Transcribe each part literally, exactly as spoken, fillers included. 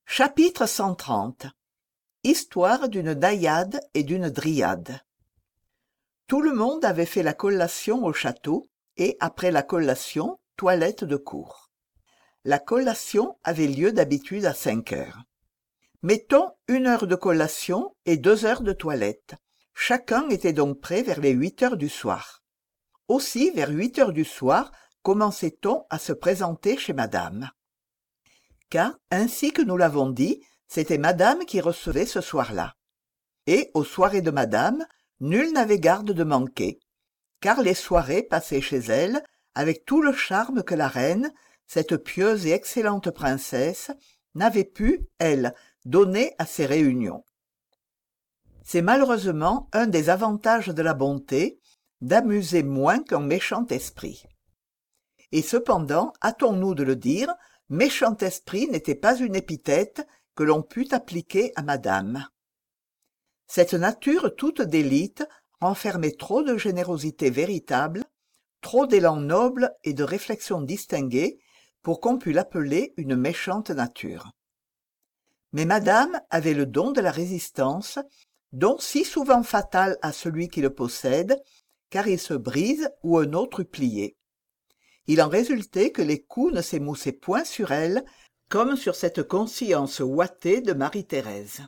Chapitre cent trente. Histoire d'une naïade et d'une dryade. Tout le monde avait fait la collation au château, et, après la collation, toilette de cour. La collation avait lieu d'habitude à cinq heures. Mettons une heure de collation et deux heures de toilette. Chacun était donc prêt vers les huit heures du soir. Aussi, vers huit heures du soir, commençait-on à se présenter chez madame. Car, ainsi que nous l'avons dit, c'était madame qui recevait ce soir-là. Et, aux soirées de madame, nul n'avait garde de manquer, car les soirées passées chez elle, avec tout le charme que la reine, cette pieuse et excellente princesse, n'avait pu, elle, donner à ces réunions. C'est malheureusement un des avantages de la bonté, d'amuser moins qu'un méchant esprit. Et cependant, hâtons-nous de le dire, méchant esprit n'était pas une épithète que l'on pût appliquer à madame. Cette nature toute d'élite renfermait trop de générosité véritable, trop d'élan noble et de réflexion distinguée pour qu'on pût l'appeler une méchante nature. Mais madame avait le don de la résistance, don si souvent fatal à celui qui le possède, car il se brise où un autre eût plié. Il en résultait que les coups ne s'émoussaient point sur elle, comme sur cette conscience ouatée de Marie-Thérèse.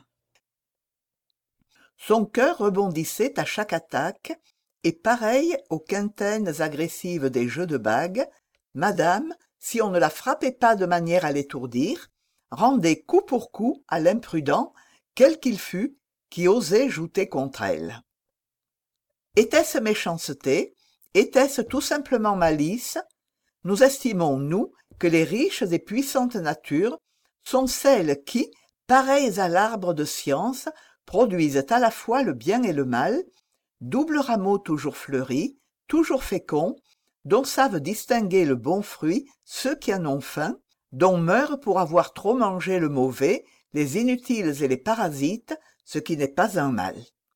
Son cœur rebondissait à chaque attaque, et pareil aux quintaines agressives des jeux de bague, madame, si on ne la frappait pas de manière à l'étourdir, rendait coup pour coup à l'imprudent, quel qu'il fût, qui osait jouter contre elle. Était-ce méchanceté? Était-ce tout simplement malice? Nous estimons, nous, que les riches et puissantes natures sont celles qui, pareilles à l'arbre de science, produisent à la fois le bien et le mal, double rameau toujours fleuri, toujours fécond, dont savent distinguer le bon fruit ceux qui en ont faim, dont meurent pour avoir trop mangé le mauvais, les inutiles et les parasites, ce qui n'est pas un mal.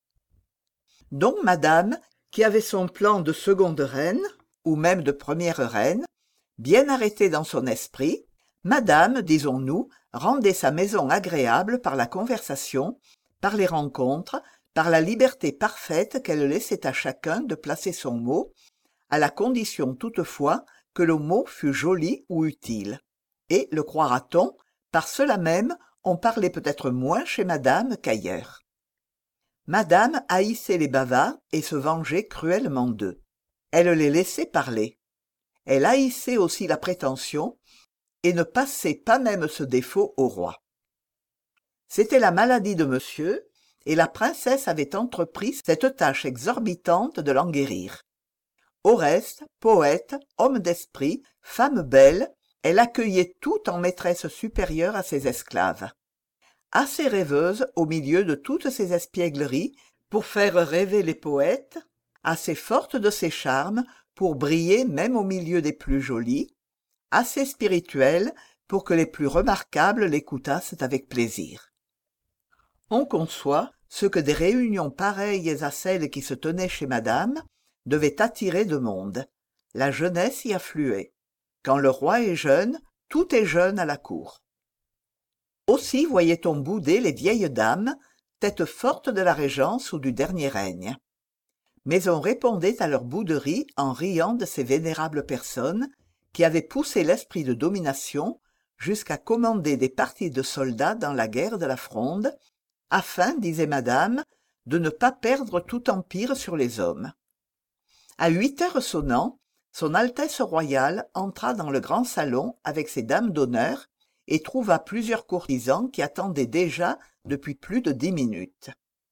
Donc madame, qui avait son plan de seconde reine, ou même de première reine, bien arrêtée dans son esprit, madame, disons-nous, rendait sa maison agréable par la conversation, par les rencontres, par la liberté parfaite qu'elle laissait à chacun de placer son mot, à la condition toutefois que le mot fût joli ou utile. Et, le croira-t-on, par cela même, on parlait peut-être moins chez madame qu'ailleurs. Madame haïssait les bavards et se vengeait cruellement d'eux. Elle les laissait parler. Elle haïssait aussi la prétention, et ne passait pas même ce défaut au roi. C'était la maladie de monsieur, et la princesse avait entrepris cette tâche exorbitante de l'en guérir. Au reste, poète, homme d'esprit, femme belle, elle accueillait tout en maîtresse supérieure à ses esclaves. Assez rêveuse au milieu de toutes ses espiègleries pour faire rêver les poètes, assez forte de ses charmes pour briller même au milieu des plus jolis, assez spirituelle pour que les plus remarquables l'écoutassent avec plaisir. On conçoit ce que des réunions pareilles à celles qui se tenaient chez madame devaient attirer de monde. La jeunesse y affluait. Quand le roi est jeune, tout est jeune à la cour. Aussi voyait-on bouder les vieilles dames, têtes fortes de la régence ou du dernier règne. Mais on répondait à leur bouderie en riant de ces vénérables personnes qui avaient poussé l'esprit de domination jusqu'à commander des parties de soldats dans la guerre de la Fronde, afin, disait madame, de ne pas perdre tout empire sur les hommes. À huit heures sonnant, son Altesse royale entra dans le grand salon avec ses dames d'honneur et trouva plusieurs courtisans qui attendaient déjà depuis plus de dix minutes.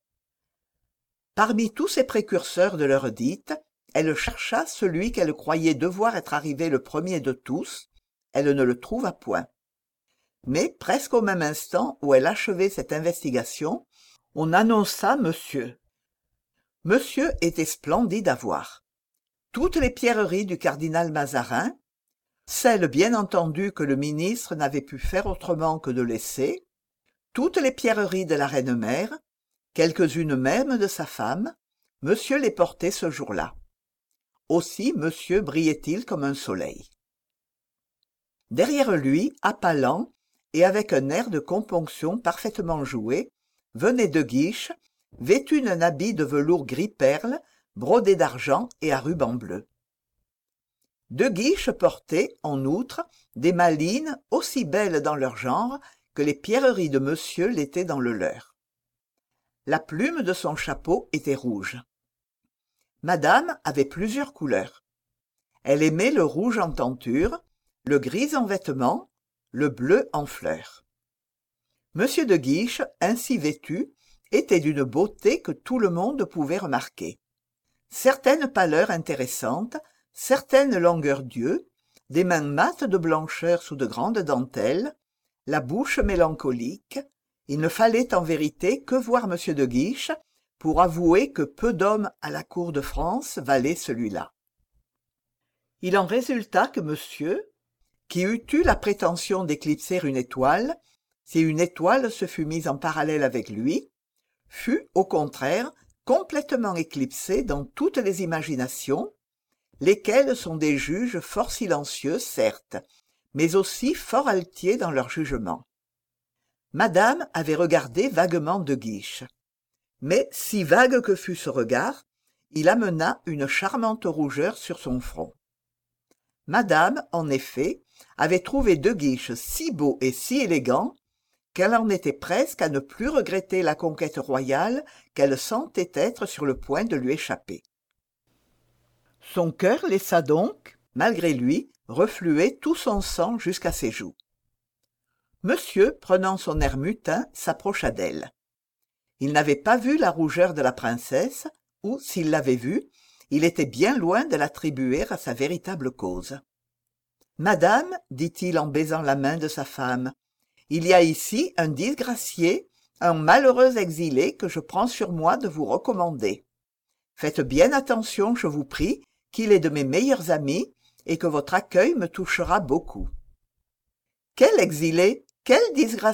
Parmi tous ces précurseurs de l'heure dite, elle chercha celui qu'elle croyait devoir être arrivé le premier de tous, elle ne le trouva point. Mais presque au même instant où elle achevait cette investigation, on annonça monsieur. Monsieur était splendide à voir. Toutes les pierreries du cardinal Mazarin, celles bien entendu que le ministre n'avait pu faire autrement que de laisser, toutes les pierreries de la reine-mère, quelques-unes même de sa femme, monsieur les portait ce jour-là. Aussi monsieur brillait-il comme un soleil. Derrière lui, appalant, et avec un air de componction parfaitement joué, venait de Guiche, vêtu d'un habit de velours gris-perle, brodé d'argent et à rubans bleus. De Guiche portait, en outre, des malines aussi belles dans leur genre que les pierreries de monsieur l'étaient dans le leur. La plume de son chapeau était rouge. Madame avait plusieurs couleurs. Elle aimait le rouge en tenture, le gris en vêtements, le bleu en fleurs. Monsieur de Guiche, ainsi vêtu, était d'une beauté que tout le monde pouvait remarquer. Certaines pâleurs intéressantes, certaines longueurs d'yeux, des mains mates de blancheur sous de grandes dentelles, la bouche mélancolique, il ne fallait en vérité que voir monsieur de Guiche pour avouer que peu d'hommes à la cour de France valaient celui-là. Il en résulta que monsieur, qui eût eu la prétention d'éclipser une étoile, si une étoile se fût mise en parallèle avec lui, fut, au contraire, complètement éclipsé dans toutes les imaginations, lesquelles sont des juges fort silencieux, certes, mais aussi fort altiers dans leur jugement. Madame avait regardé vaguement de Guiche. Mais, si vague que fût ce regard, il amena une charmante rougeur sur son front. Madame, en effet, avait trouvé de Guiche si beau et si élégant qu'elle en était presque à ne plus regretter la conquête royale qu'elle sentait être sur le point de lui échapper. Son cœur laissa donc, malgré lui, refluer tout son sang jusqu'à ses joues. Monsieur, prenant son air mutin, s'approcha d'elle. Il n'avait pas vu la rougeur de la princesse, ou, s'il l'avait vue, il était bien loin de l'attribuer à sa véritable cause. « Madame, dit-il en baisant la main de sa femme, il y a ici un disgracié, un malheureux exilé que je prends sur moi de vous recommander. Faites bien attention, je vous prie, qu'il est de mes meilleurs amis et que votre accueil me touchera beaucoup. »« Quel exilé? Quel disgracié ?»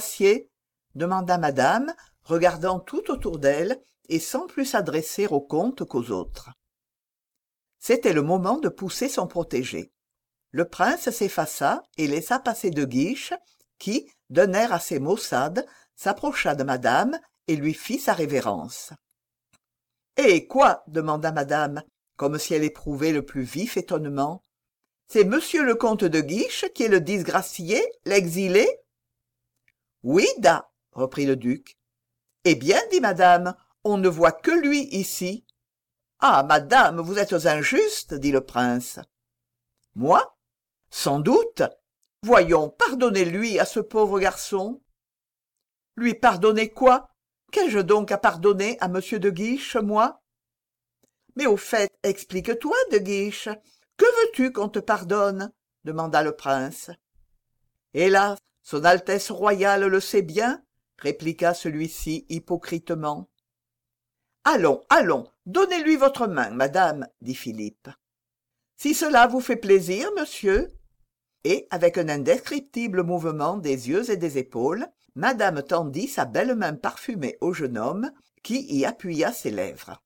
demanda madame, regardant tout autour d'elle et sans plus s'adresser au comte qu'aux autres. C'était le moment de pousser son protégé. Le prince s'effaça et laissa passer de Guiche, qui, d'un air assez maussade, s'approcha de madame et lui fit sa révérence. « Eh, quoi ?» demanda madame, comme si elle éprouvait le plus vif étonnement. « C'est monsieur le comte de Guiche qui est le disgracié, l'exilé ?»« Oui, da, » reprit le duc. « Eh bien, dit madame, on ne voit que lui ici. »« Ah, madame, vous êtes injuste, dit le prince. »« Moi ? Sans doute. Voyons, pardonnez-lui à ce pauvre garçon. »« Lui pardonner quoi ? Qu'ai-je donc à pardonner à monsieur de Guiche, moi ? » ?»« Mais au fait, explique-toi, de Guiche. Que veux-tu qu'on te pardonne ?» demanda le prince. « Hélas, son Altesse royale le sait bien, » répliqua celui-ci hypocritement. « Allons, allons, donnez-lui votre main, madame, dit Philippe. « Si cela vous fait plaisir, monsieur. » Et, avec un indescriptible mouvement des yeux et des épaules, madame tendit sa belle main parfumée au jeune homme, qui y appuya ses lèvres.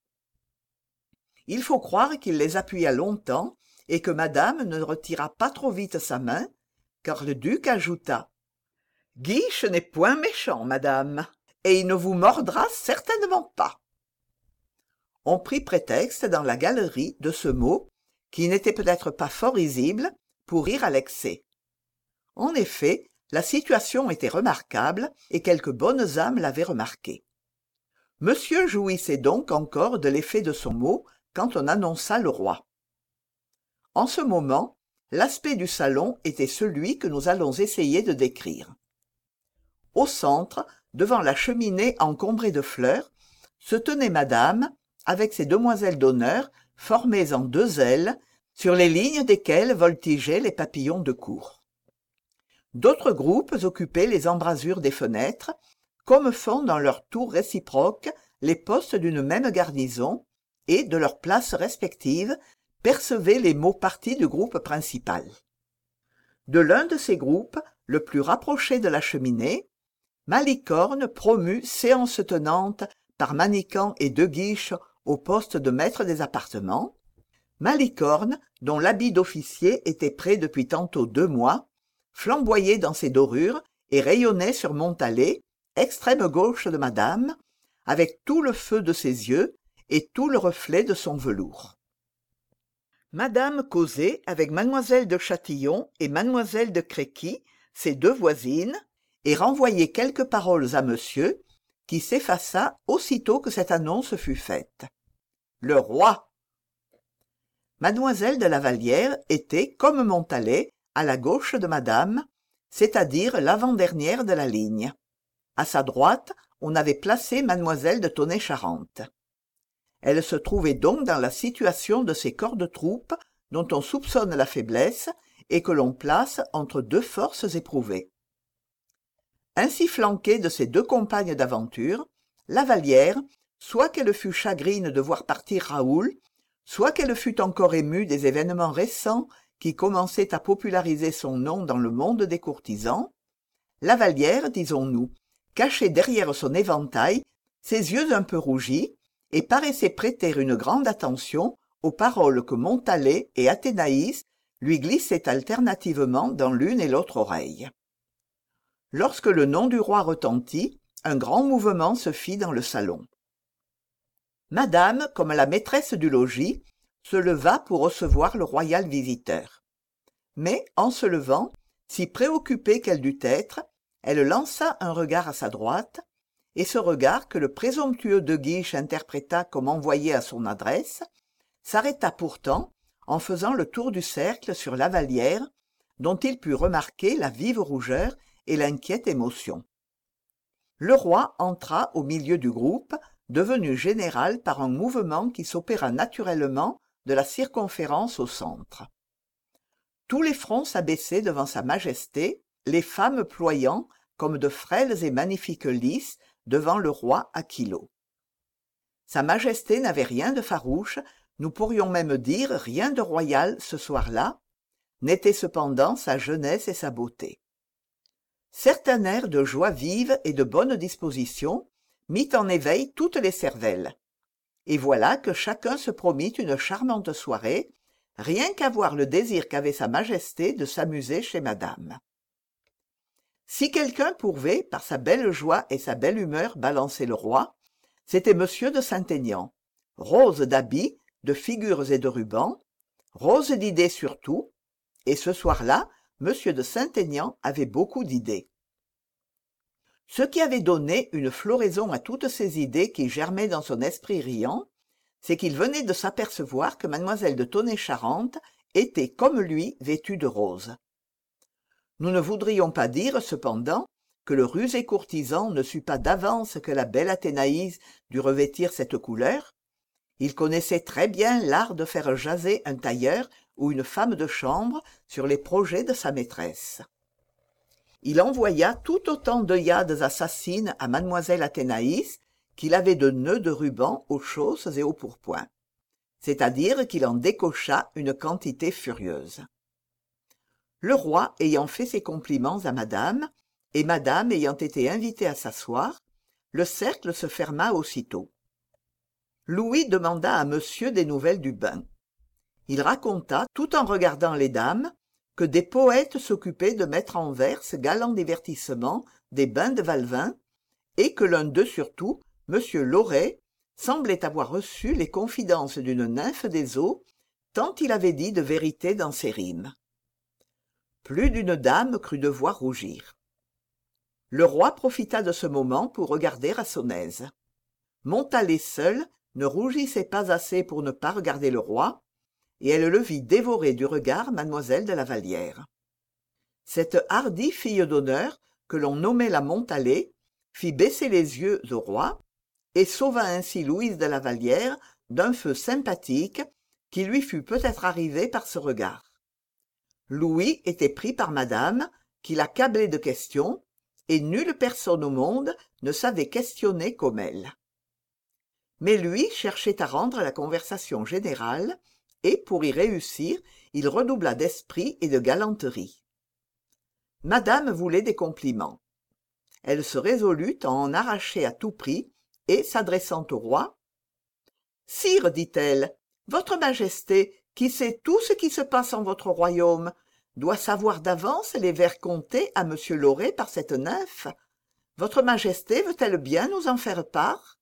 Il faut croire qu'il les appuya longtemps et que madame ne retira pas trop vite sa main, car le duc ajouta « Guiche n'est point méchant, madame, et il ne vous mordra certainement pas. » On prit prétexte dans la galerie de ce mot, qui n'était peut-être pas fort risible, pour rire à l'excès. En effet, la situation était remarquable et quelques bonnes âmes l'avaient remarqué. Monsieur jouissait donc encore de l'effet de son mot quand on annonça le roi. En ce moment, l'aspect du salon était celui que nous allons essayer de décrire. Au centre, devant la cheminée encombrée de fleurs, se tenait madame, avec ses demoiselles d'honneur formées en deux ailes, sur les lignes desquelles voltigeaient les papillons de cour. D'autres groupes occupaient les embrasures des fenêtres, comme font dans leurs tours réciproques les postes d'une même garnison, et, de leurs places respectives, percevaient les mots partis du groupe principal. De l'un de ces groupes, le plus rapproché de la cheminée, Malicorne promut séance tenante par Manicamp et De Guiche au poste de maître des appartements, Malicorne, dont l'habit d'officier était prêt depuis tantôt deux mois, flamboyait dans ses dorures et rayonnait sur Montalais, extrême gauche de madame, avec tout le feu de ses yeux et tout le reflet de son velours. Madame causait avec mademoiselle de Châtillon et mademoiselle de Créquy, ses deux voisines, et renvoyait quelques paroles à monsieur, qui s'effaça aussitôt que cette annonce fut faite. Le roi! Mademoiselle de la Vallière était, comme Montalais, à la gauche de madame, c'est-à-dire l'avant-dernière de la ligne. À sa droite, on avait placé mademoiselle de Tonnay-Charente. Elle se trouvait donc dans la situation de ces corps de troupes dont on soupçonne la faiblesse et que l'on place entre deux forces éprouvées. Ainsi flanquée de ses deux compagnes d'aventure, la Vallière, soit qu'elle fût chagrine de voir partir Raoul, soit qu'elle fût encore émue des événements récents qui commençaient à populariser son nom dans le monde des courtisans, la Vallière, disons-nous, cachait derrière son éventail ses yeux un peu rougis et paraissait prêter une grande attention aux paroles que Montalais et Athénaïs lui glissaient alternativement dans l'une et l'autre oreille. Lorsque le nom du roi retentit, un grand mouvement se fit dans le salon. Madame, comme la maîtresse du logis, se leva pour recevoir le royal visiteur. Mais, en se levant, si préoccupée qu'elle dut être, elle lança un regard à sa droite, et ce regard que le présomptueux de Guiche interpréta comme envoyé à son adresse, s'arrêta pourtant en faisant le tour du cercle sur la Vallière, dont il put remarquer la vive rougeur et l'inquiète émotion. Le roi entra au milieu du groupe, devenu général par un mouvement qui s'opéra naturellement de la circonférence au centre. Tous les fronts s'abaissaient devant sa majesté, les femmes ployant, comme de frêles et magnifiques lys, devant le roi Aquilot. Sa majesté n'avait rien de farouche, nous pourrions même dire rien de royal ce soir-là, n'était cependant sa jeunesse et sa beauté. Certain air de joie vive et de bonne disposition mit en éveil toutes les cervelles. Et voilà que chacun se promit une charmante soirée, rien qu'à voir le désir qu'avait sa majesté de s'amuser chez madame. Si quelqu'un pouvait, par sa belle joie et sa belle humeur, balancer le roi, c'était monsieur de Saint-Aignan, rose d'habits, de figures et de rubans, rose d'idées surtout, et ce soir-là, monsieur de Saint-Aignan avait beaucoup d'idées. Ce qui avait donné une floraison à toutes ces idées qui germaient dans son esprit riant, c'est qu'il venait de s'apercevoir que mademoiselle de Tonnay-Charente était, comme lui, vêtue de rose. Nous ne voudrions pas dire, cependant, que le rusé courtisan ne sut pas d'avance que la belle Athénaïs dut revêtir cette couleur. Il connaissait très bien l'art de faire jaser un tailleur ou une femme de chambre sur les projets de sa maîtresse. Il envoya tout autant d'œillades assassines à mademoiselle Athénaïs qu'il avait de nœuds de ruban aux chausses et aux pourpoints, c'est-à-dire qu'il en décocha une quantité furieuse. Le roi ayant fait ses compliments à madame, et madame ayant été invitée à s'asseoir, le cercle se ferma aussitôt. Louis demanda à monsieur des nouvelles du bain. Il raconta, tout en regardant les dames, que des poètes s'occupaient de mettre en vers ce galant divertissement des bains de Valvin, et que l'un d'eux surtout, monsieur Loret, semblait avoir reçu les confidences d'une nymphe des eaux, tant il avait dit de vérité dans ses rimes. Plus d'une dame crut devoir rougir. Le roi profita de ce moment pour regarder à son aise. Montalais seul ne rougissait pas assez pour ne pas regarder le roi, et elle le vit dévorer du regard mademoiselle de la Vallière. Cette hardie fille d'honneur, que l'on nommait la Montalais, fit baisser les yeux au roi, et sauva ainsi Louise de la Vallière d'un feu sympathique qui lui fût peut-être arrivé par ce regard. Louis était pris par madame, qui l'accablait de questions, et nulle personne au monde ne savait questionner comme elle. Mais lui cherchait à rendre la conversation générale, et pour y réussir, il redoubla d'esprit et de galanterie. Madame voulait des compliments. Elle se résolut à en arracher à tout prix, et, s'adressant au roi, « Sire, dit-elle, votre majesté, qui sait tout ce qui se passe en votre royaume, doit savoir d'avance les vers contés à monsieur Laurey par cette nymphe? Votre majesté veut-elle bien nous en faire part?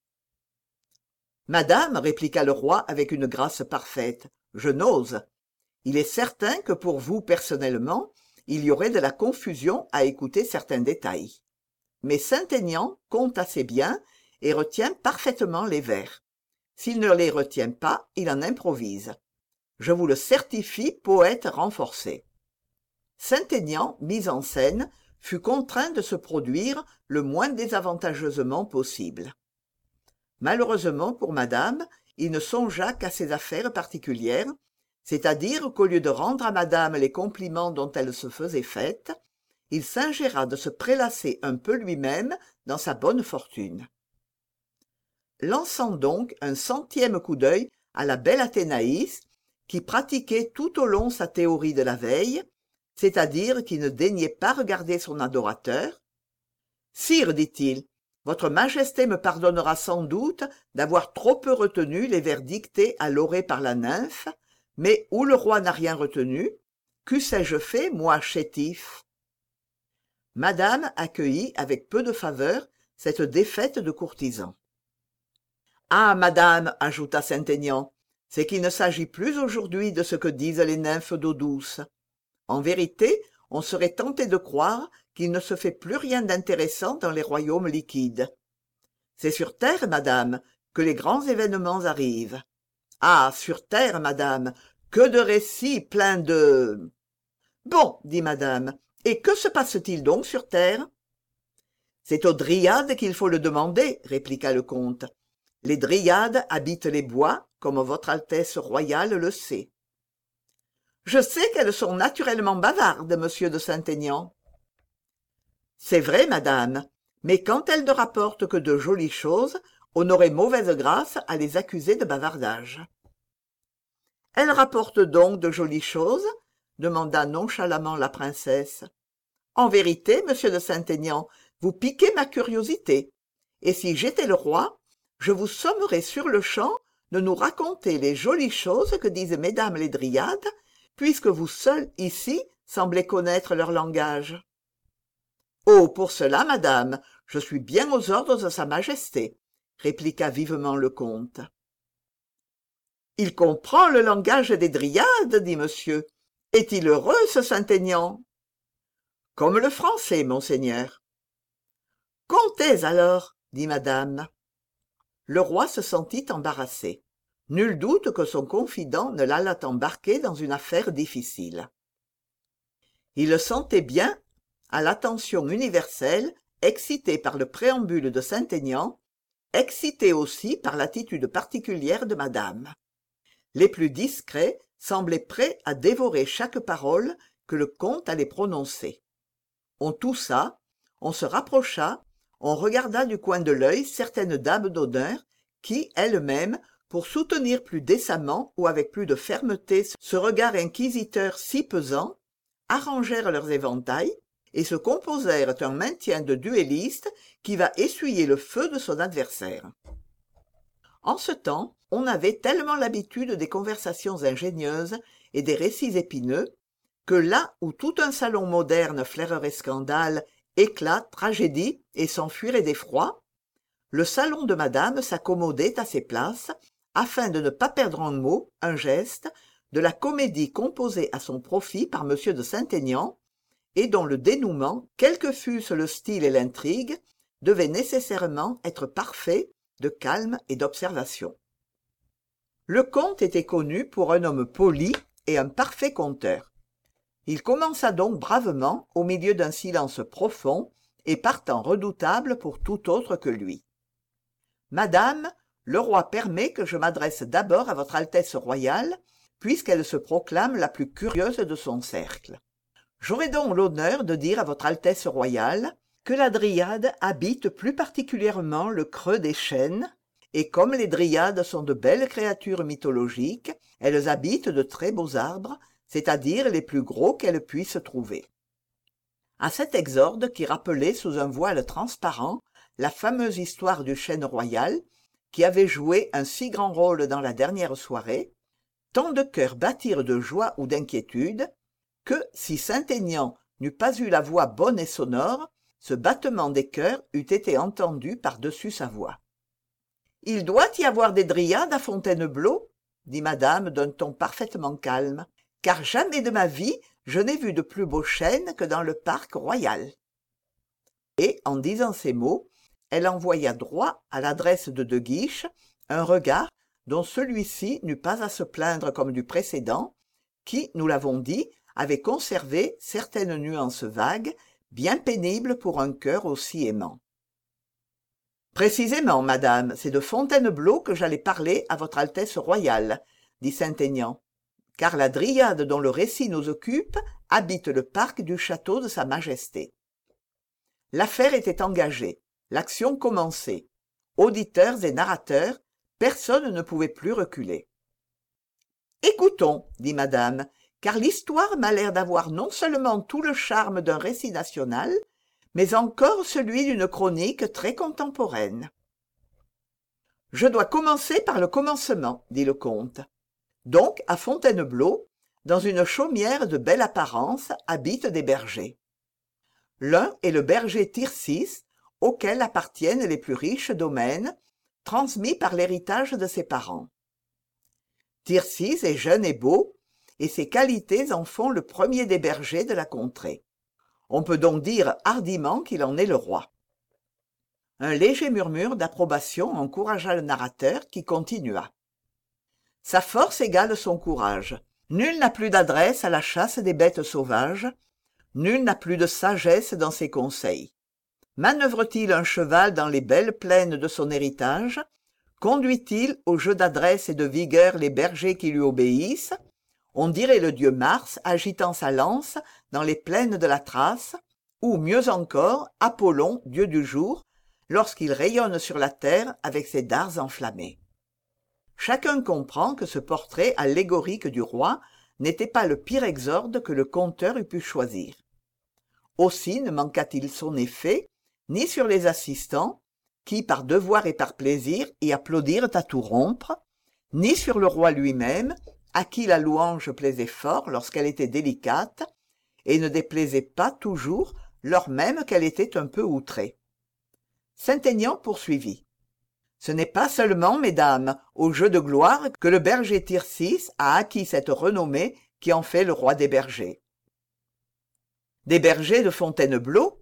Madame, répliqua le roi avec une grâce parfaite, je n'ose. Il est certain que pour vous personnellement, il y aurait de la confusion à écouter certains détails. Mais Saint-Aignan compte assez bien et retient parfaitement les vers. S'il ne les retient pas, il en improvise. Je vous le certifie, poète renforcé. Saint-Aignan, mis en scène, fut contraint de se produire le moins désavantageusement possible. Malheureusement pour madame, il ne songea qu'à ses affaires particulières, c'est-à-dire qu'au lieu de rendre à madame les compliments dont elle se faisait faite, il s'ingéra de se prélasser un peu lui-même dans sa bonne fortune. Lançant donc un centième coup d'œil à la belle Athénaïs, qui pratiquait tout au long sa théorie de la veille, c'est-à-dire qui ne daignait pas regarder son adorateur. « Sire, dit-il, votre majesté me pardonnera sans doute d'avoir trop peu retenu les vers dictés à Laurey par la nymphe, mais où le roi n'a rien retenu, qu'eussé-je fait, moi, chétif ?» Madame accueillit avec peu de faveur cette défaite de courtisan. « Ah, madame, ajouta Saint-Aignan, c'est qu'il ne s'agit plus aujourd'hui de ce que disent les nymphes d'eau douce. En vérité, on serait tenté de croire qu'il ne se fait plus rien d'intéressant dans les royaumes liquides. C'est sur terre, madame, que les grands événements arrivent. Ah, sur terre, madame, que de récits pleins de... Bon, dit madame, et que se passe-t-il donc sur terre? C'est aux dryades qu'il faut le demander, répliqua le comte. Les dryades habitent les bois, comme votre Altesse royale le sait. Je sais qu'elles sont naturellement bavardes, monsieur de Saint-Aignan. C'est vrai, madame, mais quand elles ne rapportent que de jolies choses, on aurait mauvaise grâce à les accuser de bavardage. Elles rapportent donc de jolies choses? Demanda nonchalamment la princesse. En vérité, monsieur de Saint-Aignan, vous piquez ma curiosité, et si j'étais le roi, je vous sommerais sur-le-champ de nous raconter les jolies choses que disent mesdames les dryades, puisque vous seul ici semblez connaître leur langage. Oh, pour cela, madame, je suis bien aux ordres de sa majesté, répliqua vivement le comte. Il comprend le langage des dryades, dit monsieur. Est-il heureux, ce Saint-Aignan? Comme le français, monseigneur. Comptez alors, dit madame. Le roi se sentit embarrassé. Nul doute que son confident ne l'allât embarquer dans une affaire difficile. Il le sentait bien, à l'attention universelle, excité par le préambule de Saint-Aignan, excité aussi par l'attitude particulière de madame. Les plus discrets semblaient prêts à dévorer chaque parole que le comte allait prononcer. On toussa, on se rapprocha, on regarda du coin de l'œil certaines dames d'honneur qui, elles-mêmes, pour soutenir plus décemment ou avec plus de fermeté ce regard inquisiteur si pesant, arrangèrent leurs éventails et se composèrent un maintien de duelliste qui va essuyer le feu de son adversaire. En ce temps, on avait tellement l'habitude des conversations ingénieuses et des récits épineux, que là où tout un salon moderne flairerait scandale, éclat, tragédie et s'enfuirait d'effroi, le salon de madame s'accommodait à ses places, afin de ne pas perdre un mot, un geste, de la comédie composée à son profit par monsieur de Saint-Aignan, et dont le dénouement, quel que fût le style et l'intrigue, devait nécessairement être parfait, de calme et d'observation. Le comte était connu pour un homme poli et un parfait conteur. Il commença donc bravement au milieu d'un silence profond et partant redoutable pour tout autre que lui. « Madame, le roi permet que je m'adresse d'abord à votre Altesse royale, puisqu'elle se proclame la plus curieuse de son cercle. J'aurai donc l'honneur de dire à votre Altesse royale que la dryade habite plus particulièrement le creux des chênes, et comme les dryades sont de belles créatures mythologiques, elles habitent de très beaux arbres, c'est-à-dire les plus gros qu'elles puissent trouver. » À cet exorde qui rappelait sous un voile transparent la fameuse histoire du chêne royal, qui avait joué un si grand rôle dans la dernière soirée, tant de cœurs battirent de joie ou d'inquiétude, que, si Saint-Aignan n'eût pas eu la voix bonne et sonore, ce battement des cœurs eût été entendu par-dessus sa voix. « Il doit y avoir des dryades à Fontainebleau, dit madame d'un ton parfaitement calme, car jamais de ma vie je n'ai vu de plus beaux chênes que dans le parc royal. » Et, en disant ces mots, elle envoya droit à l'adresse de De Guiche un regard dont celui-ci n'eut pas à se plaindre comme du précédent, qui, nous l'avons dit, avait conservé certaines nuances vagues, bien pénibles pour un cœur aussi aimant. « Précisément, madame, c'est de Fontainebleau que j'allais parler à votre Altesse royale, » dit Saint-Aignan, « car la dryade dont le récit nous occupe habite le parc du château de Sa Majesté. » L'affaire était engagée, l'action commençait. Auditeurs et narrateurs, personne ne pouvait plus reculer. « Écoutons, dit madame, car l'histoire m'a l'air d'avoir non seulement tout le charme d'un récit national, mais encore celui d'une chronique très contemporaine. »« Je dois commencer par le commencement, dit le comte. Donc, à Fontainebleau, dans une chaumière de belle apparence, habitent des bergers. L'un est le berger Tircis, auquel appartiennent les plus riches domaines, transmis par l'héritage de ses parents. Tircis est jeune et beau, et ses qualités en font le premier des bergers de la contrée. On peut donc dire hardiment qu'il en est le roi. » Un léger murmure d'approbation encouragea le narrateur qui continua. « Sa force égale son courage. Nul n'a plus d'adresse à la chasse des bêtes sauvages. Nul n'a plus de sagesse dans ses conseils. Manœuvre-t-il un cheval dans les belles plaines de son héritage? Conduit-il au jeu d'adresse et de vigueur les bergers qui lui obéissent? On dirait le dieu Mars agitant sa lance dans les plaines de la Thrace, ou mieux encore Apollon, dieu du jour, lorsqu'il rayonne sur la terre avec ses dards enflammés. Chacun comprend que ce portrait allégorique du roi n'était pas le pire exorde que le conteur eût pu choisir. Aussi ne manqua-t-il son effet, ni sur les assistants, qui, par devoir et par plaisir, y applaudirent à tout rompre, ni sur le roi lui-même, à qui la louange plaisait fort lorsqu'elle était délicate, et ne déplaisait pas toujours lors même qu'elle était un peu outrée. Saint-Aignan poursuivit. « Ce n'est pas seulement, mesdames, au jeu de gloire que le berger Tircis a acquis cette renommée qui en fait le roi des bergers. »« Des bergers de Fontainebleau ?»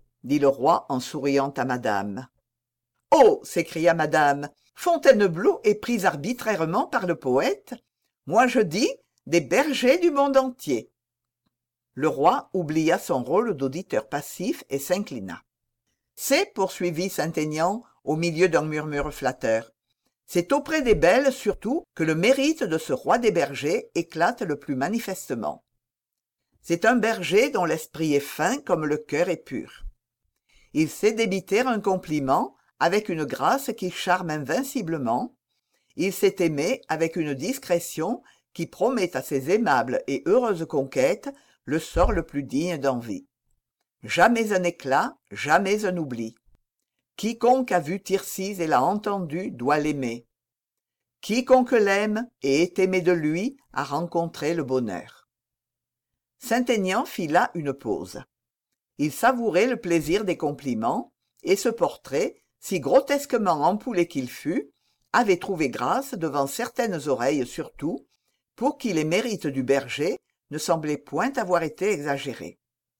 dit le roi en souriant à madame. « Oh !» s'écria madame, « Fontainebleau est pris arbitrairement par le poète. Moi je dis des bergers du monde entier. » Le roi oublia son rôle d'auditeur passif et s'inclina. « C'est, poursuivit Saint-Aignan, au milieu d'un murmure flatteur, c'est auprès des belles surtout que le mérite de ce roi des bergers éclate le plus manifestement. C'est un berger dont l'esprit est fin comme le cœur est pur. Il sait débiter un compliment avec une grâce qui charme invinciblement. Il sait aimer avec une discrétion qui promet à ses aimables et heureuses conquêtes le sort le plus digne d'envie. Jamais un éclat, jamais un oubli. Quiconque a vu Tircis et l'a entendu doit l'aimer. Quiconque l'aime et est aimé de lui a rencontré le bonheur. » Saint-Aignan fit là une pause. Il savourait le plaisir des compliments, et ce portrait, si grotesquement ampoulé qu'il fût, avait trouvé grâce devant certaines oreilles surtout, pour qui les mérites du berger ne semblaient point avoir été exagérés.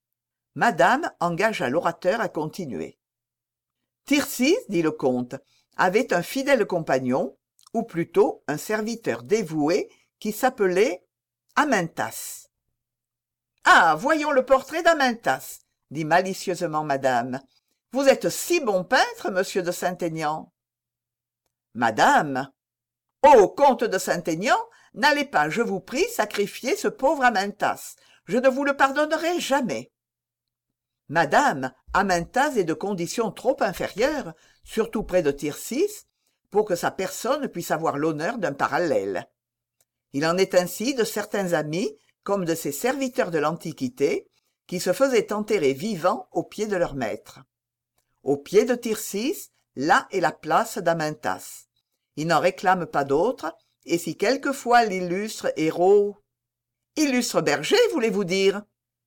Madame engagea l'orateur à continuer. « Tircis, dit le comte, avait un fidèle compagnon, ou plutôt un serviteur dévoué, qui s'appelait Amyntas. »« Ah, voyons le portrait d'Amyntas, » dit malicieusement madame. « Vous êtes si bon peintre, monsieur de Saint-Aignan. »« Madame !»« Oh, comte de Saint-Aignan, n'allez pas, je vous prie, sacrifier ce pauvre Amyntas. Je ne vous le pardonnerai jamais. »« Madame, Amyntas est de condition trop inférieure, surtout près de Tircis, pour que sa personne puisse avoir l'honneur d'un parallèle. Il en est ainsi de certains amis, comme de ces serviteurs de l'Antiquité, qui se faisaient enterrer vivants au pied de leur maître. Au pied de Tircis, là est la place d'Amyntas. Il n'en réclame pas d'autre, et si quelquefois l'illustre héros... »« Illustre berger, voulez-vous dire ?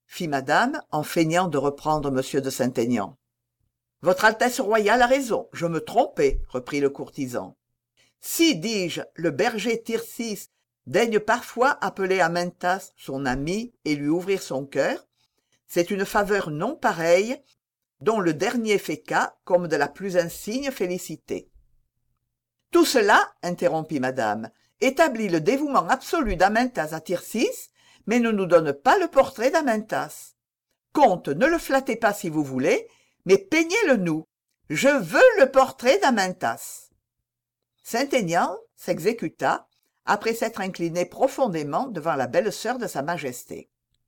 fit madame, en feignant de reprendre monsieur de Saint-Aignan. Votre Altesse royale a raison, je me trompais, reprit le courtisan. Si, dis-je, le berger Tircis daigne parfois appeler Amyntas son ami et lui ouvrir son cœur, c'est une faveur non pareille dont le dernier fait cas comme de la plus insigne félicité. Tout cela, interrompit madame, établit le dévouement absolu d'Amyntas à Tircis, mais ne nous donne pas le portrait d'Amyntas. Comte, ne le flattez pas si vous voulez, mais peignez-le nous. Je veux le portrait d'Amyntas. Saint-Aignan s'exécuta, après s'être incliné profondément devant la belle-sœur de sa majesté.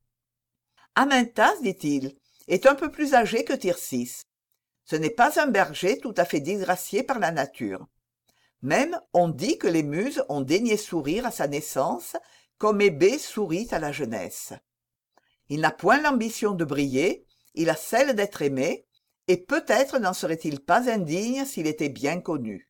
Amyntas, dit-il, est un peu plus âgé que Tircis. Ce n'est pas un berger tout à fait disgracié par la nature. Même on dit que les muses ont daigné sourire à sa naissance comme Hébé sourit à la jeunesse. Il n'a point l'ambition de briller, il a celle d'être aimé, et peut-être n'en serait-il pas indigne s'il était bien connu.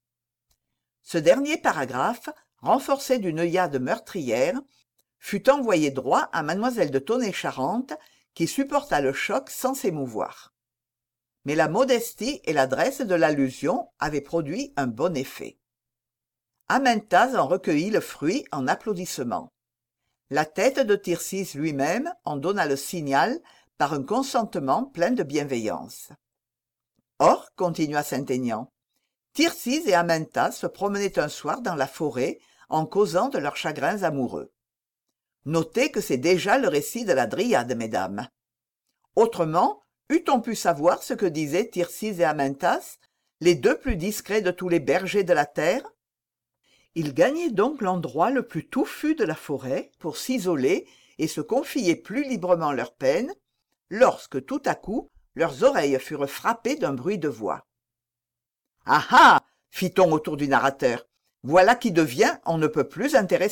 Ce dernier paragraphe, renforcé d'une œillade meurtrière, fut envoyé droit à mademoiselle de Tonnay-Charente, qui supporta le choc sans s'émouvoir. Mais la modestie et l'adresse de l'allusion avaient produit un bon effet. Amyntas en recueillit le fruit en applaudissements. La tête de Tircis lui-même en donna le signal par un consentement plein de bienveillance. Or, continua Saint-Aignan, Tircis et Amyntas se promenaient un soir dans la forêt en causant de leurs chagrins amoureux. Notez que c'est déjà le récit de la Dryade, mesdames. Autrement, eût-on pu savoir ce que disaient Tircis et Amyntas, les deux plus discrets de tous les bergers de la terre? Ils gagnaient donc l'endroit le plus touffu de la forêt pour s'isoler et se confier plus librement leurs peines, lorsque tout à coup leurs oreilles furent frappées d'un bruit de voix. « Ah ah !» fit-on autour du narrateur, « voilà qui devient on ne peut plus intéressant. »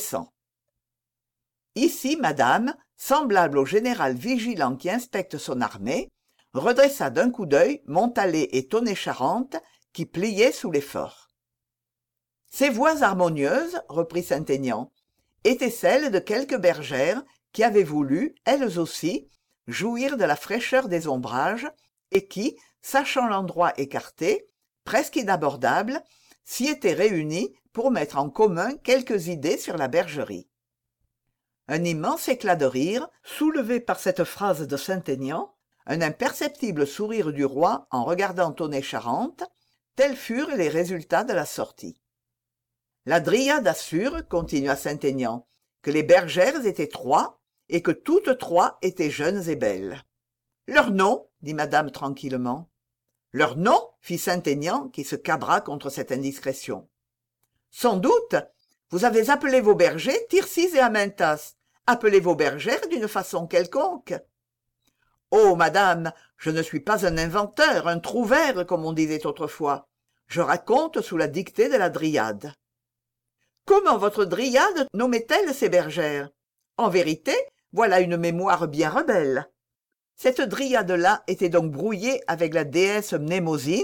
Ici, madame, semblable au général vigilant qui inspecte son armée, redressa d'un coup d'œil Montalais et Tonnay-Charente qui pliaient sous l'effort. Ces voix harmonieuses, reprit Saint-Aignan, étaient celles de quelques bergères qui avaient voulu, elles aussi, jouir de la fraîcheur des ombrages et qui, sachant l'endroit écarté, presque inabordable, s'y étaient réunies pour mettre en commun quelques idées sur la bergerie. Un immense éclat de rire, soulevé par cette phrase de Saint-Aignan, un imperceptible sourire du roi en regardant Tonnay-Charente, tels furent les résultats de la sortie. La Dryade assure, continua Saint-Aignan, que les bergères étaient trois et que toutes trois étaient jeunes et belles. Leur nom, dit madame tranquillement. Leur nom, fit Saint-Aignan, qui se cabra contre cette indiscrétion. Sans doute, vous avez appelé vos bergers Tircis et Amyntas. Appelez vos bergères d'une façon quelconque. Oh, madame, je ne suis pas un inventeur, un trouvère, comme on disait autrefois. Je raconte sous la dictée de la Dryade. Comment votre Dryade nommait-elle ses bergères? En vérité, voilà une mémoire bien rebelle. Cette Dryade-là était donc brouillée avec la déesse Mnémosyne?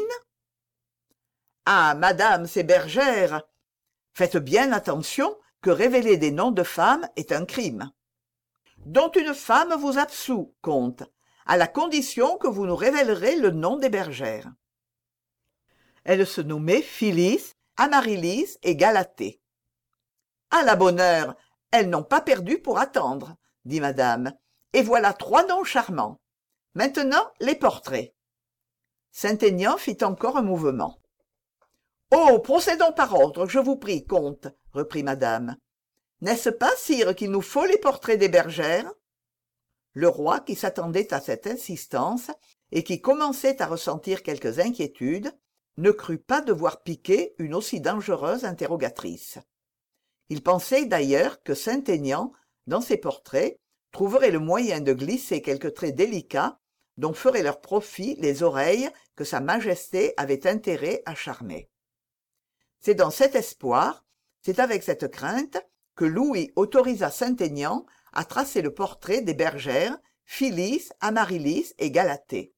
Ah, madame, ces bergères! Faites bien attention que révéler des noms de femmes est un crime. Dont une femme vous absout, comte, à la condition que vous nous révélerez le nom des bergères. Elles se nommaient Phyllis, Amaryllis et Galatée. À la bonne heure, elles n'ont pas perdu pour attendre, dit madame, et voilà trois noms charmants. Maintenant, les portraits. Saint-Aignan fit encore un mouvement. Oh, procédons par ordre, je vous prie, comte, reprit madame. N'est-ce pas, sire, qu'il nous faut les portraits des bergères? Le roi, qui s'attendait à cette insistance et qui commençait à ressentir quelques inquiétudes, ne crut pas devoir piquer une aussi dangereuse interrogatrice. Il pensait d'ailleurs que Saint-Aignan, dans ses portraits, trouverait le moyen de glisser quelques traits délicats dont feraient leur profit les oreilles que sa majesté avait intérêt à charmer. C'est dans cet espoir, c'est avec cette crainte, que Louis autorisa Saint-Aignan à tracer le portrait des bergères Phyllis, Amaryllis et Galatée.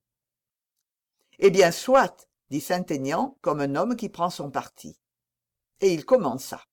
« Eh bien, soit, dit Saint-Aignan comme un homme qui prend son parti. Et il commença.